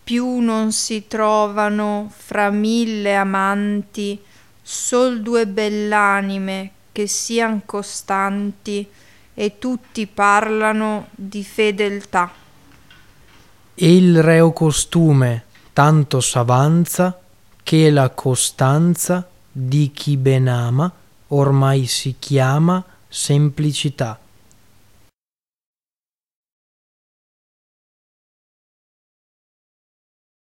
più non si trovano fra 1000 amanti sol 2 bell'anime che sian costanti e tutti parlano di fedeltà. E il reo costume tanto s'avanza che la costanza di chi ben ama ormai si chiama semplicità.